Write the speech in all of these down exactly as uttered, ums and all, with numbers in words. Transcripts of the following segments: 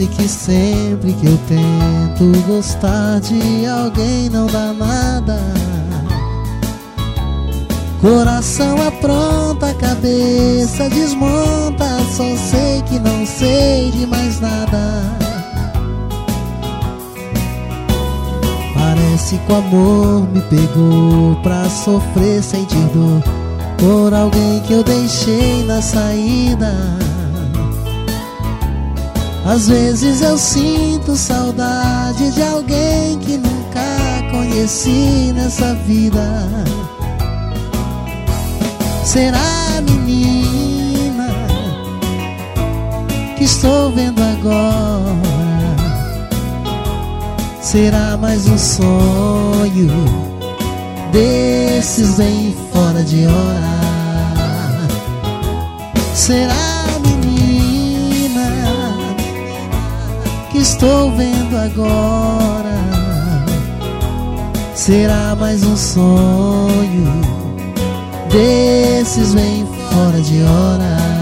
Parece que sempre que eu tento gostar de alguém não dá nada. Coração apronta, cabeça desmonta, só sei que não sei de mais nada. Parece que o amor me pegou pra sofrer, sentir dor por alguém que eu deixei na saída. Às vezes eu sinto saudade de alguém que nunca conheci nessa vida. Será, menina, que estou vendo agora? Será mais um sonho desses bem fora de hora? Será, menina, que estou vendo agora? Será mais um sonho desses bem fora de hora?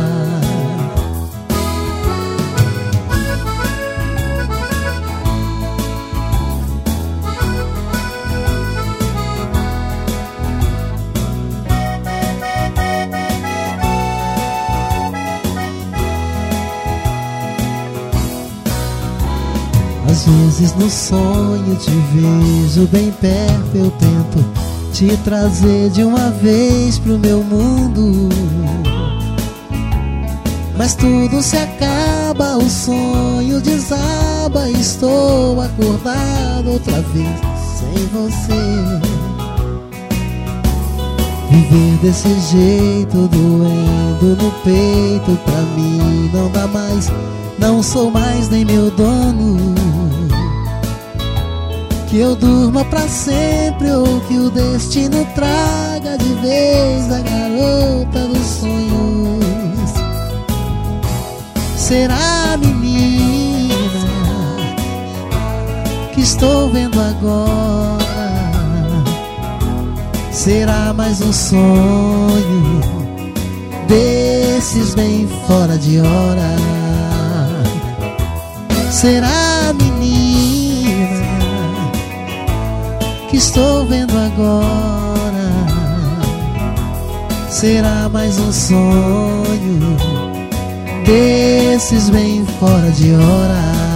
Às vezes no sonho te vejo bem perto, eu tento te trazer de uma vez pro meu mundo, mas tudo se acaba, o sonho desaba, estou acordado outra vez sem você. Viver desse jeito, doendo no peito, pra mim não dá mais, não sou mais nem meu dono. Que eu durma pra sempre ou que o destino traga de vez a garota dos sonhos. Será, menina, que estou vendo agora? Será mais um sonho desses bem fora de hora? Será, menina, que estou vendo agora? Será mais um sonho desses bem fora de hora?